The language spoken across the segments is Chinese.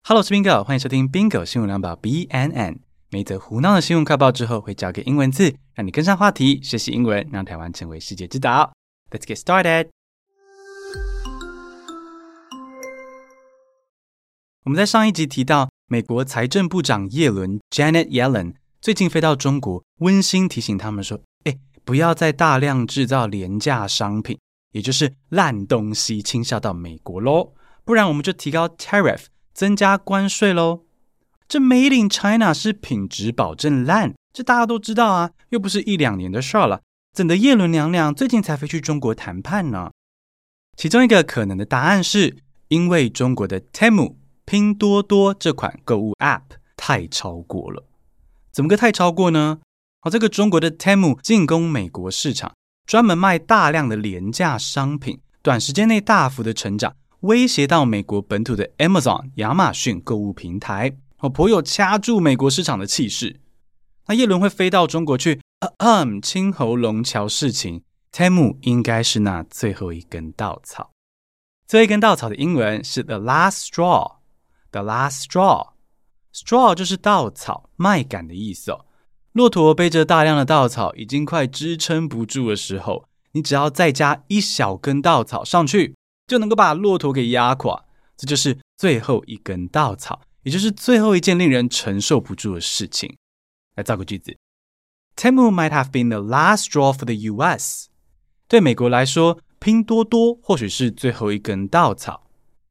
Hello， 我是 Bingo， 欢迎收听 Bingo 新闻两宝 BNN。每一则胡闹的新闻快报之后，会教给英文字，让你跟上话题，学习英文，让台湾成为世界之岛。Let's get started。我们在上一集提到，美国财政部长耶伦 Janet Yellen 最近飞到中国，温馨提醒他们说，不要再大量制造廉价商品，也就是烂东西倾销到美国咯，不然我们就提高 tariff。增加关税咯。这 Made in China 是品质保证烂，这大家都知道啊，又不是1-2年的事了，怎的耶伦娘娘最近才飞去中国谈判呢？其中一个可能的答案是，因为中国的 Temu 拼多多这款购物 App 太超过了。怎么个太超过呢？这个中国的 Temu 进攻美国市场，专门卖大量的廉价商品，短时间内大幅的成长，威胁到美国本土的 Amazon 亚马逊购物平台，颇有掐住美国市场的气势。那耶伦会飞到中国去清喉咙瞧事情， Temu 应该是那最后一根稻草。最后一根稻草的英文是 The last straw。 The last straw， straw 就是稻草，麦秆的意思哦。骆驼背着大量的稻草，已经快支撑不住的时候，你只要再加一小根稻草上去，就能够把骆驼给压垮，这就是最后一根稻草，也就是最后一件令人承受不住的事情。来造个句子 Temu might have been the last straw for the US。 对美国来说，拼多多或许是最后一根稻草。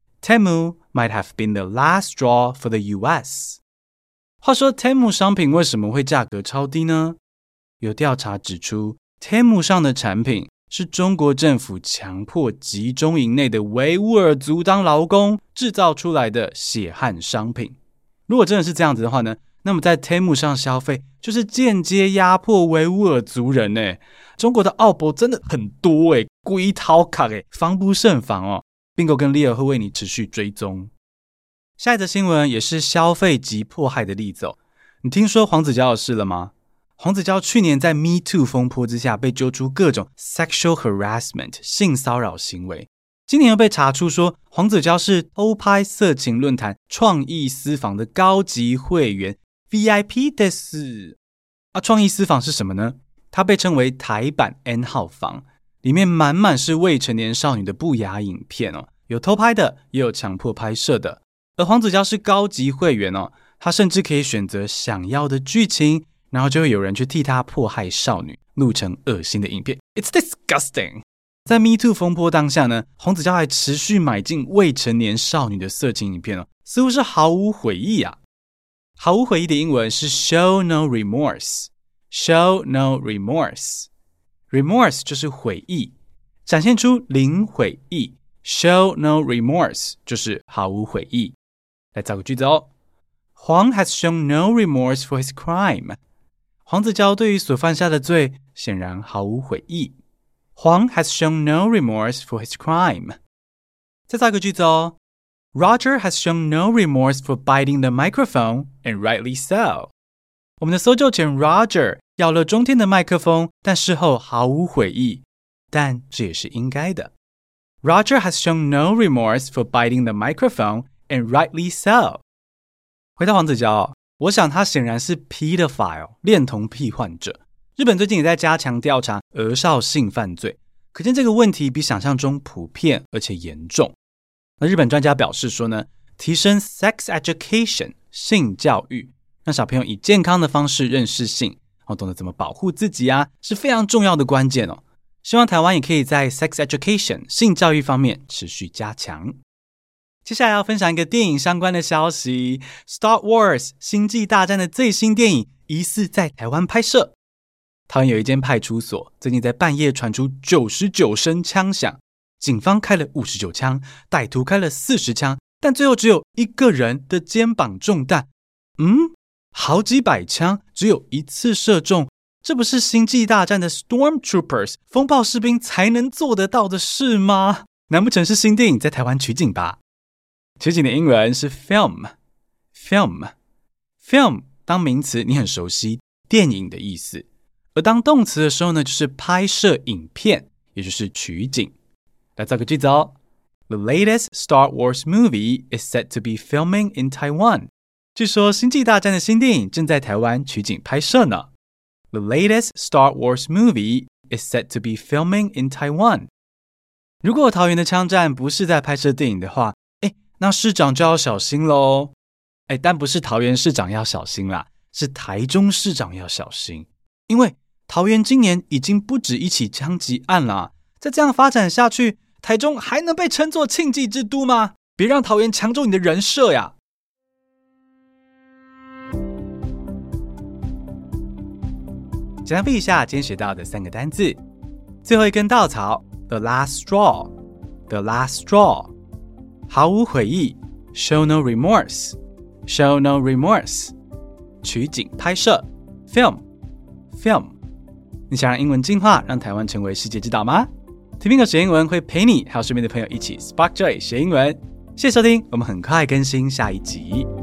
Temu might have been the last straw for the US。 话说 Temu 商品为什么会价格超低呢？有调查指出 Temu 上的产品是中国政府强迫集中营内的维吾尔族当劳工制造出来的血汗商品。如果真的是这样子的话呢，那么在 Temu 上消费就是间接压迫维吾尔族人耶。中国的奥博真的很多耶，龟头卡耶，防不胜防哦。Bingo 跟 Leo 会为你持续追踪。下一则新闻也是消费及迫害的例子哦。你听说黄子佼的事了吗？黄子佼去年在 Me Too 风波之下被揪出各种 sexual harassment 性骚扰行为，今年又被查出说黄子佼是偷拍色情论坛创意私房的高级会员 VIP です创意私房是什么呢？它被称为台版 N 号房，里面满满是未成年少女的不雅影片哦，有偷拍的，也有强迫拍摄的。而黄子佼是高级会员哦，他甚至可以选择想要的剧情，然后就会有人去替他迫害少女，录成恶心的影片。 It's disgusting。 在 Me Too 风波当下呢，黄子佼还持续买进未成年少女的色情影片哦，似乎是毫无悔意啊。毫无悔意的英文是 show no remorse。 show no remorse， remorse 就是悔意，展现出零悔意， show no remorse 就是毫无悔意。来造个句子哦。黄 has shown no remorse for his crime。黄子佼对于所犯下的罪显然毫无悔意。黄 has shown no remorse for his crime。 再造一个句子哦。Roger has shown no remorse for biting the microphone, and rightly so。 我们的搜救犬 Roger 咬了中天的麦克风，但事后毫无悔意，但这也是应该的。 Roger has shown no remorse for biting the microphone, and rightly so。 回到黄子佼我想他显然是 pedophile 恋童癖患者。日本最近也在加强调查儿少性犯罪，可见这个问题比想象中普遍而且严重。那日本专家表示说呢，提升 sex education 性教育，让小朋友以健康的方式认识性，懂得怎么保护自己啊，是非常重要的关键哦。希望台湾也可以在 sex education 性教育方面持续加强。接下来要分享一个电影相关的消息， Star Wars 星际大战的最新电影疑似在台湾拍摄。台湾有一间派出所最近在半夜传出99声枪响，警方开了59枪，歹徒开了40枪，但最后只有一个人的肩膀中弹。好几百枪只有一次射中，这不是星际大战的 Stormtroopers 风暴士兵才能做得到的事吗？难不成是新电影在台湾取景吧？取景的英文是 film。 当名词你很熟悉，电影的意思，而当动词的时候呢，就是拍摄影片，也就是取景。来造个句子哦。 The latest Star Wars movie is set to be filming in Taiwan. 据说《星际大战》的新电影正在台湾取景拍摄呢。The latest Star Wars movie is set to be filming in Taiwan. 如果桃园的枪战不是在拍摄电影的话，那市长就要小心咯。但不是桃园市长要小心啦，是台中市长要小心。因为桃园今年已经不止一起枪击案啦，再这样发展下去，台中还能被称作庆忌之都吗？别让桃园抢走你的人设呀！简单背一下今天学到的3个单字。最后一根稻草 The last straw. The last straw. 毫无悔意 Show no remorse. Show no remorse. 取景拍摄 Film. Film. 你想让英文进化，让台湾成为世界之岛吗？ Timingo 学英文会陪你还有身边的朋友一起 Spark Joy 学英文。谢谢收听，我们很快更新下一集。